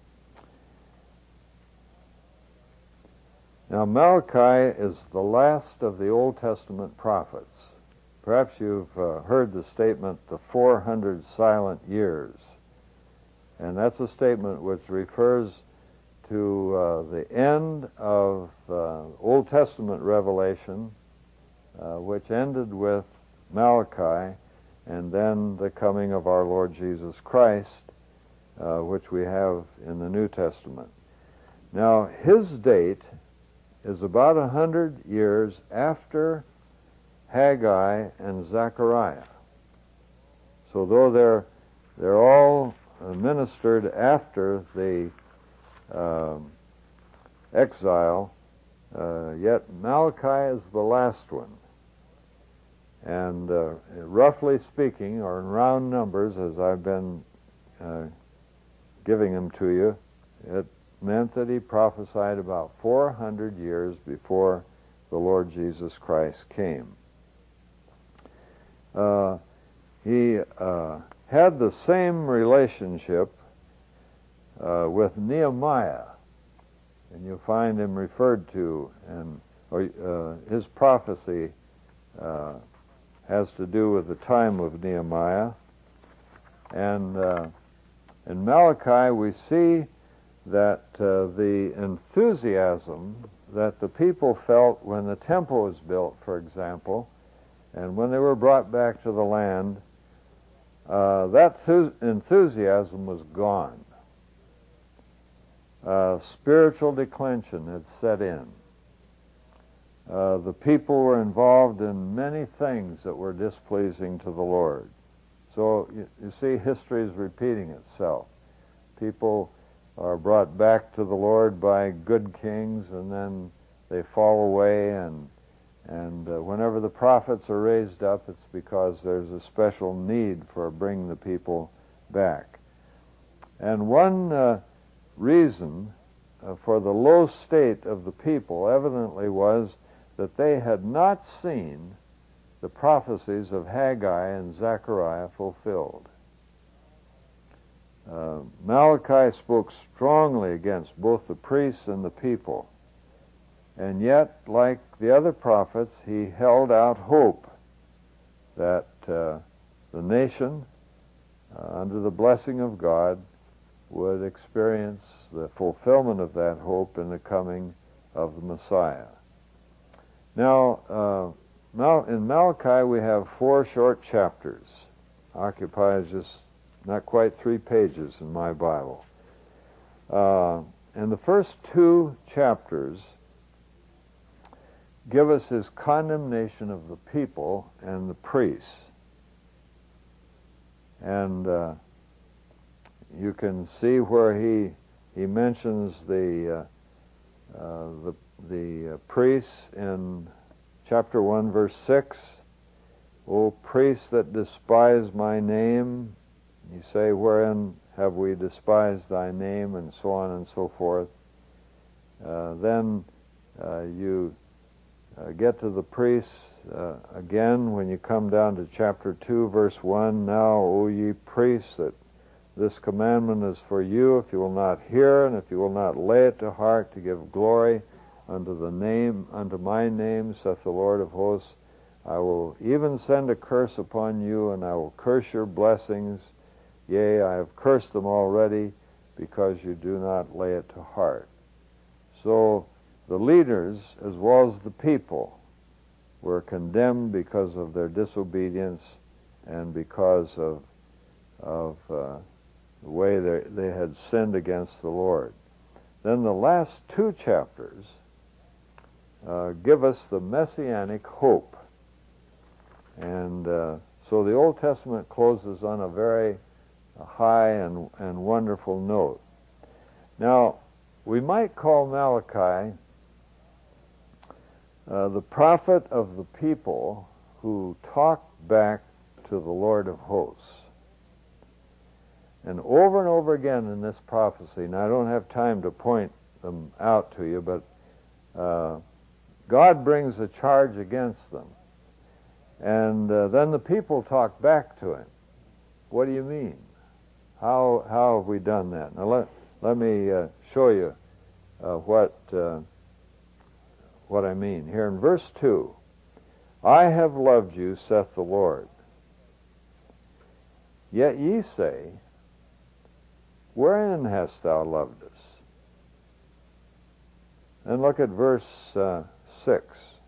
Now Malachi is the last of the Old Testament prophets. Perhaps you've uh, heard the statement, the four hundred silent years. And that's a statement which refers to uh, the end of uh, Old Testament revelation, uh, which ended with Malachi, and then the coming of our Lord Jesus Christ, uh, which we have in the New Testament. Now, his date is about a hundred years after Haggai and Zechariah. So though they're they're all ministered after the um, exile, uh, yet Malachi is the last one. And uh, roughly speaking, or in round numbers, as I've been uh, giving them to you, it meant that he prophesied about four hundred years before the Lord Jesus Christ came. Uh, he uh, had the same relationship uh, with Nehemiah, and you'll find him referred to, and or, uh, his prophecy uh, has to do with the time of Nehemiah. And uh, in Malachi we see that uh, the enthusiasm that the people felt when the temple was built, for example, and when they were brought back to the land, uh, that thu- enthusiasm was gone. Uh, spiritual declension had set in. Uh, the people were involved in many things that were displeasing to the Lord. So you, you see, history is repeating itself. People are brought back to the Lord by good kings, and then they fall away, and and uh, whenever the prophets are raised up, it's because there's a special need for bringing the people back. And one uh, reason uh, for the low state of the people evidently was that they had not seen the prophecies of Haggai and Zechariah fulfilled. Uh, Malachi spoke strongly against both the priests and the people. And yet, like the other prophets, he held out hope that uh, the nation, uh, under the blessing of God, would experience the fulfillment of that hope in the coming of the Messiah. Now, uh, in Malachi we have four short chapters. Occupies just not quite three pages in my Bible. Uh, and the first two chapters give us his condemnation of the people and the priests. And uh, you can see where he he mentions the uh, uh, the the uh, priests in chapter one, verse six, O priests that despise my name, you say, wherein have we despised thy name, and so on and so forth. Uh, then uh, you uh, get to the priests uh, again when you come down to chapter two, verse one. Now, O ye priests, that this commandment is for you, if you will not hear, and if you will not lay it to heart, to give glory unto the name, unto my name, saith the Lord of hosts, I will even send a curse upon you, and I will curse your blessings. Yea, I have cursed them already, because you do not lay it to heart. So the leaders, as well as the people, were condemned because of their disobedience and because of of uh, the way they, they had sinned against the Lord. Then the last two chapters uh, give us the messianic hope. And uh, so the Old Testament closes on a very high and, and wonderful note. Now, we might call Malachi uh, the prophet of the people who talked back to the Lord of hosts. And over and over again in this prophecy, and I don't have time to point them out to you, but uh, God brings a charge against them. And uh, then the people talk back to him. What do you mean? How how have we done that? Now let, let me uh, show you uh, what, uh, what I mean. Here in verse two, I have loved you, saith the Lord. Yet ye say, wherein hast thou loved us? And look at verse uh, six.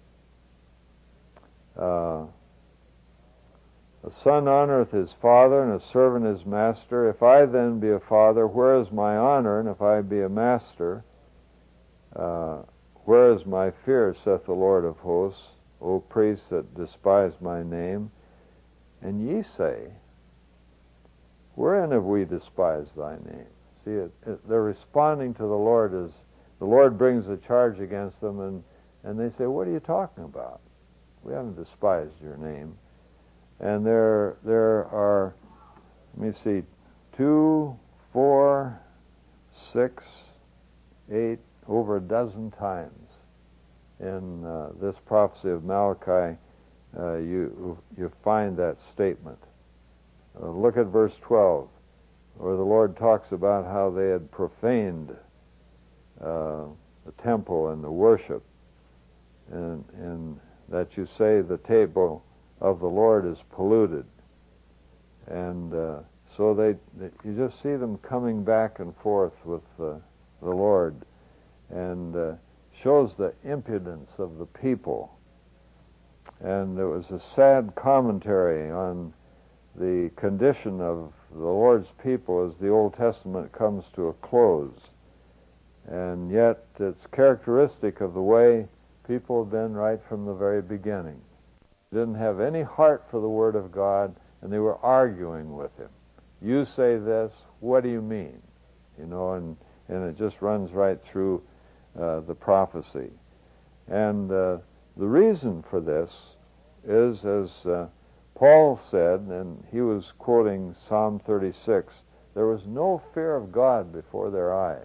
Uh, a son honoreth his father, and a servant his master. If I then be a father, where is my honor? And if I be a master, uh, where is my fear, saith the Lord of hosts, O priests that despise my name? And ye say, wherein have we despised thy name? See, it, it, they're responding to the Lord as the Lord brings a charge against them, and, and they say, what are you talking about? We haven't despised your name. And there there are, let me see, two, four, six, eight, over a dozen times in uh, this prophecy of Malachi, uh, you you find that statement. Uh, look at verse twelve, where the Lord talks about how they had profaned uh, the temple and the worship, and, and that you say the table of the Lord is polluted. And uh, so they, they, you just see them coming back and forth with uh, the Lord, and uh, shows the impudence of the people. And it was a sad commentary on the condition of the Lord's people as the Old Testament comes to a close. And yet it's characteristic of the way people have been right from the very beginning. They didn't have any heart for the Word of God, and they were arguing with him. You say this, what do you mean? You know, and, and it just runs right through uh, the prophecy. And uh, the reason for this is, as uh, Paul said, and he was quoting Psalm thirty-six, there was no fear of God before their eyes.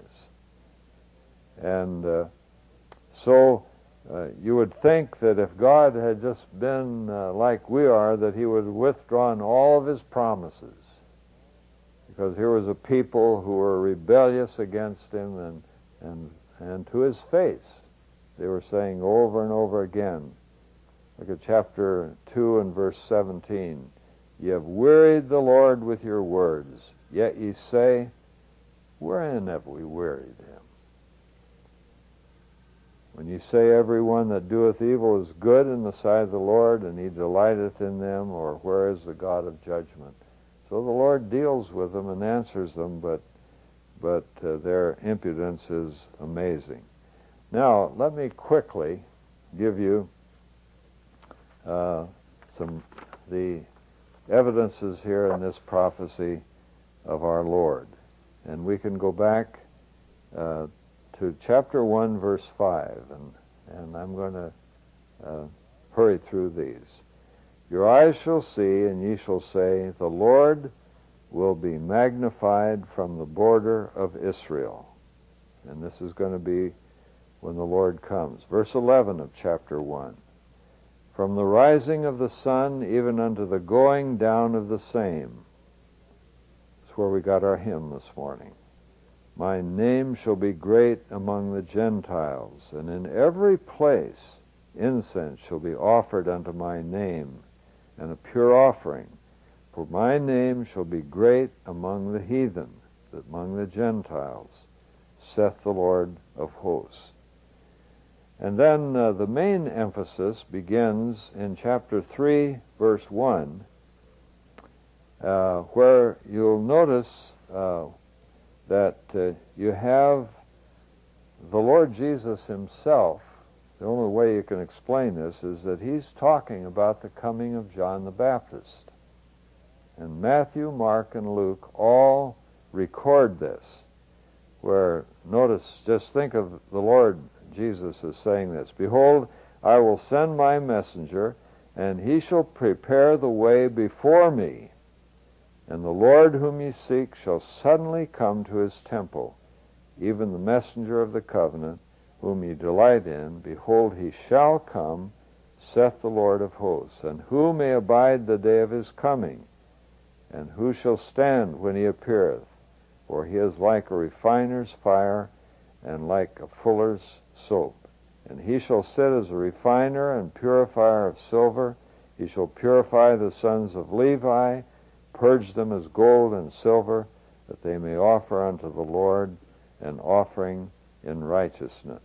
And uh, so uh, you would think that if God had just been uh, like we are, that he would have withdrawn all of his promises. Because here was a people who were rebellious against him, and, and, and to his face they were saying over and over again. Look at chapter two and verse seventeen. Ye have wearied the Lord with your words, yet ye say, wherein have we wearied him? When you say every one that doeth evil is good in the sight of the Lord, and he delighteth in them, or where is the God of judgment? So the Lord deals with them and answers them, but but uh, their impudence is amazing. Now, let me quickly give you uh, some the evidences here in this prophecy of our Lord. And we can go back uh, to chapter one, verse five, and, and I'm going to uh, hurry through these. Your eyes shall see, and ye shall say, the Lord will be magnified from the border of Israel. And this is going to be when the Lord comes. Verse eleven of chapter one. From the rising of the sun even unto the going down of the same. That's where we got our hymn this morning. My name shall be great among the Gentiles, and in every place incense shall be offered unto my name, and a pure offering. For my name shall be great among the heathen, among the Gentiles, saith the Lord of hosts. And then uh, the main emphasis begins in chapter three, verse one, uh, where you'll notice uh, that uh, you have the Lord Jesus himself. The only way you can explain this is that he's talking about the coming of John the Baptist. And Matthew, Mark, and Luke all record this, where, notice, just think of the Lord Jesus as saying this, Behold, I will send my messenger, and he shall prepare the way before me. And the Lord whom ye seek shall suddenly come to his temple, even the messenger of the covenant, whom ye delight in. Behold, he shall come, saith the Lord of hosts. And who may abide the day of his coming? And who shall stand when he appeareth? For he is like a refiner's fire, and like a fuller's soap. And he shall sit as a refiner and purifier of silver. He shall purify the sons of Levi, purge them as gold and silver, that they may offer unto the Lord an offering in righteousness.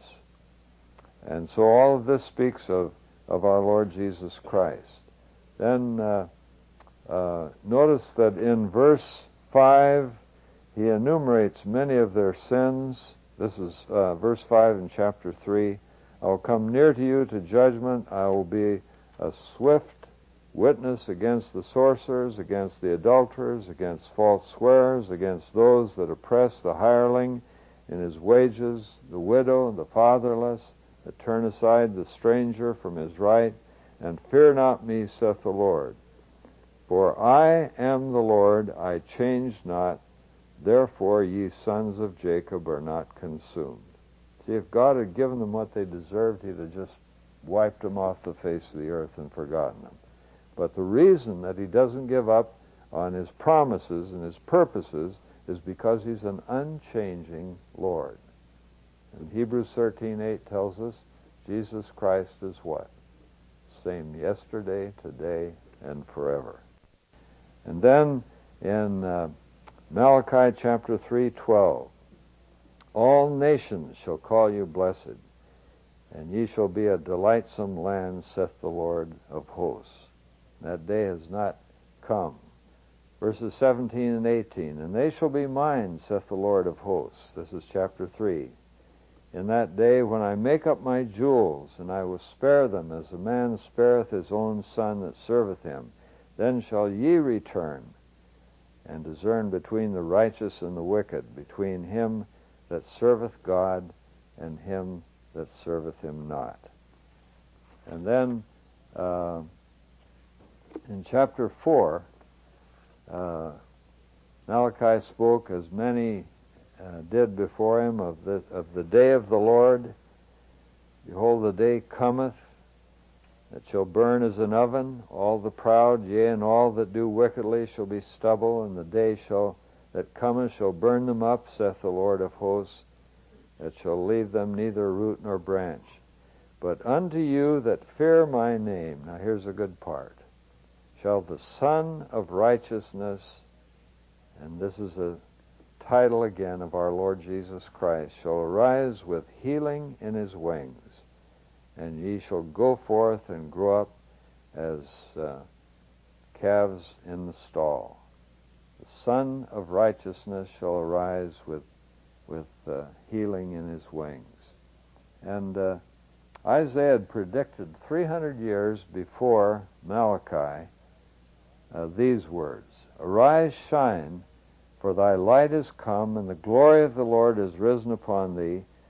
And so all of this speaks of, of our Lord Jesus Christ. Then uh, uh, notice that in verse five, he enumerates many of their sins. This is uh, verse five in chapter three. I will come near to you to judgment. I will be a swift witness against the sorcerers, against the adulterers, against false swearers, against those that oppress the hireling in his wages, the widow, the fatherless, that turn aside the stranger from his right. And fear not me, saith the Lord. For I am the Lord, I change not. Therefore ye sons of Jacob are not consumed. See, if God had given them what they deserved, he'd have just wiped them off the face of the earth and forgotten them. But the reason that he doesn't give up on his promises and his purposes is because he's an unchanging Lord. And Hebrews thirteen eight tells us Jesus Christ is what? Same yesterday, today, and forever. And then in uh, Malachi chapter three twelve, all nations shall call you blessed, and ye shall be a delightsome land, saith the Lord of hosts. That day has not come. Verses seventeen and eighteen, and they shall be mine, saith the Lord of hosts. This is chapter three. In that day when I make up my jewels, and I will spare them, as a man spareth his own son that serveth him, then shall ye return, and discern between the righteous and the wicked, between him that serveth God and him that serveth him not. And then uh, in chapter four, uh, Malachi spoke, as many uh, did before him, of the, of the day of the Lord. Behold, the day cometh that shall burn as an oven. All the proud, yea, and all that do wickedly shall be stubble, and the day shall that cometh shall burn them up, saith the Lord of hosts, that shall leave them neither root nor branch. But unto you that fear my name, now here's a good part, shall the Son of Righteousness, and this is a title again of our Lord Jesus Christ, shall arise with healing in his wings, and ye shall go forth and grow up as uh, calves in the stall. The Son of Righteousness shall arise with with uh, healing in his wings. And uh, Isaiah had predicted three hundred years before Malachi uh, these words, Arise, shine, for thy light is come, and the glory of the Lord is risen upon thee.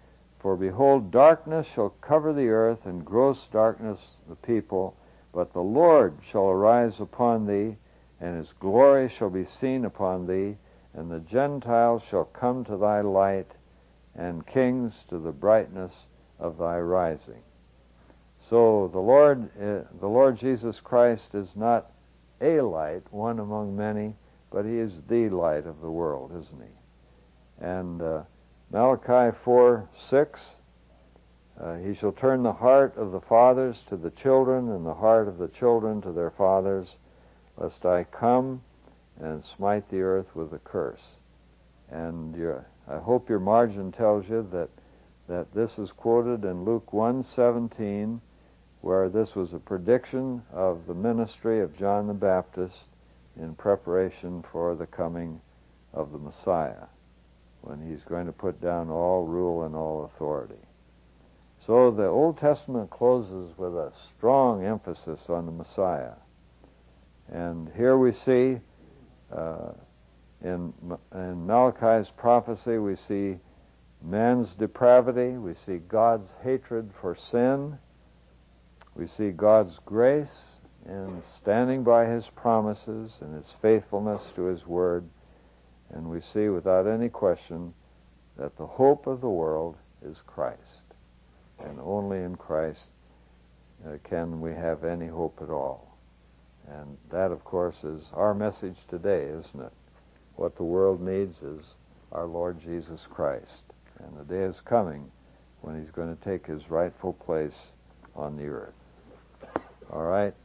For behold, darkness shall cover the earth, and gross darkness the people. But the Lord shall arise upon thee, and his glory shall be seen upon thee, and the Gentiles shall come to thy light, and kings to the brightness of thy rising. So the Lord, uh, the Lord Jesus Christ is not a light, one among many, but he is the light of the world, isn't he? And uh, Malachi four six, uh, he shall turn the heart of the fathers to the children, and the heart of the children to their fathers, lest I come and smite the earth with a curse. And your, I hope your margin tells you that, that this is quoted in Luke one seventeen, where this was a prediction of the ministry of John the Baptist in preparation for the coming of the Messiah, when he's going to put down all rule and all authority. So the Old Testament closes with a strong emphasis on the Messiah. And here we see, uh, in, in Malachi's prophecy, we see man's depravity, we see God's hatred for sin, we see God's grace in standing by his promises and his faithfulness to his word, and we see without any question that the hope of the world is Christ. And only in Christ uh, can we have any hope at all. And that, of course, is our message today, isn't it? What the world needs is our Lord Jesus Christ. And the day is coming when he's going to take his rightful place on the earth. All right?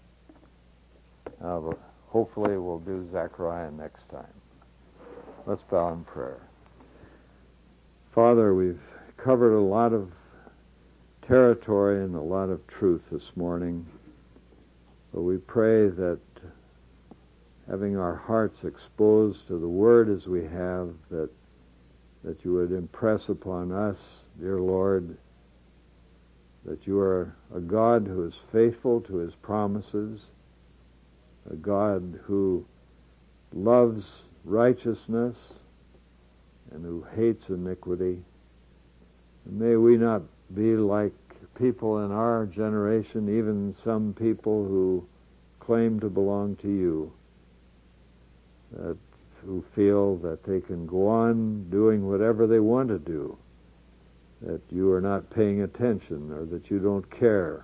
Now, hopefully we'll do Zechariah next time. Let's bow in prayer. Father, we've covered a lot of territory and a lot of truth this morning, but we pray that having our hearts exposed to the Word as we have, that that you would impress upon us, dear Lord, that you are a God who is faithful to his promises, a God who loves righteousness and who hates iniquity. And may we not be like people in our generation, even some people who claim to belong to you, that who feel that they can go on doing whatever they want to do, that you are not paying attention or that you don't care,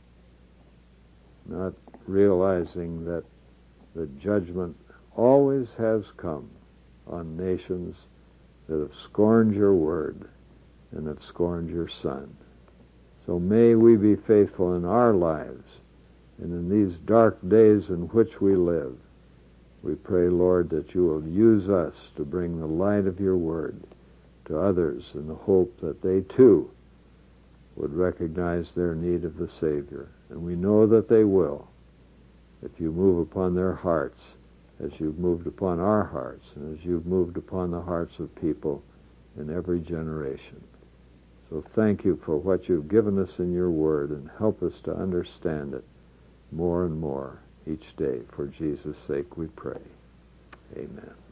not realizing that the judgment always has come on nations that have scorned your word and have scorned your Son. So may we be faithful in our lives, and in these dark days in which we live, we pray, Lord, that you will use us to bring the light of your word to others in the hope that they too would recognize their need of the Savior. And we know that they will, if you move upon their hearts as you've moved upon our hearts and as you've moved upon the hearts of people in every generation. So thank you for what you've given us in your word, and help us to understand it more and more each day. For Jesus' sake we pray. Amen.